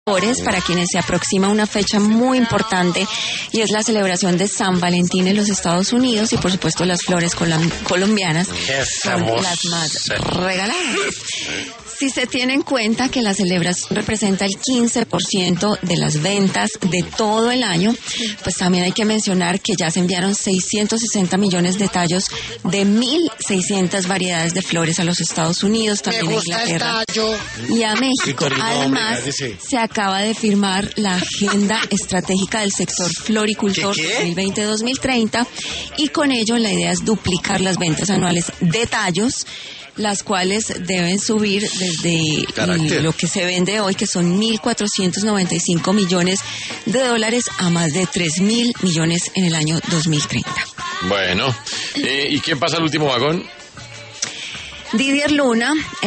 Para quienes se aproxima una fecha muy importante y es la celebración de San Valentín en los Estados Unidos y por supuesto las flores colombianas son las más regaladas. Si se tiene en cuenta que la celebración representa el 15% de las ventas de todo el año, pues también hay que mencionar que ya se enviaron 660 millones de tallos de 1.600 variedades de flores a los Estados Unidos, también a Inglaterra y a México. Además, se acaba de firmar la Agenda Estratégica del Sector Floricultor 2020-2030 y con ello la idea es duplicar las ventas anuales de tallos, las cuales deben subir desde lo que se vende hoy, que son 1.495 millones de dólares, a más de 3.000 millones en el año 2030. Bueno, ¿y quién pasa al último vagón? Didier Luna.